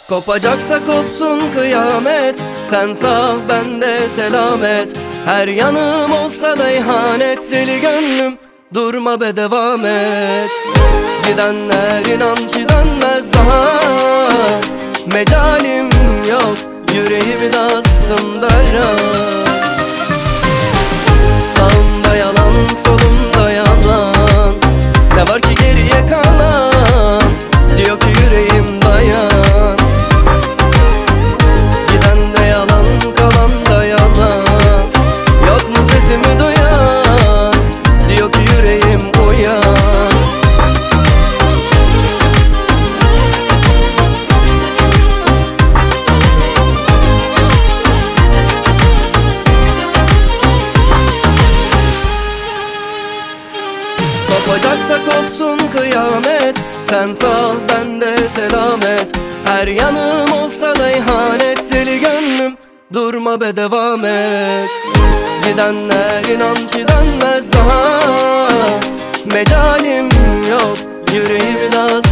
Kopacaksa kopsun kıyamet, sen sağ bende selamet. Her yanım olsa da ihanet, deli gönlüm durma be devam et. Gidenler inan ki dönmez daha, mecalim yok, yüreğimi de astım dara. Sağımda yalan, solumda yalan, ne var ki geriye kalan? Diyor ki yüreğim dayan. Giden de yalan, kalan da yalan. Yok mu sesimi duyan? Diyor ki yüreğim uyan. Kopacaksa kopsun kıyamet, sen sağ bende selamet. Her yanım olsa da ihanet, deli gönlüm durma be devam et. Gidenler inan ki dönmez daha, mecalim yok, yüreğimi de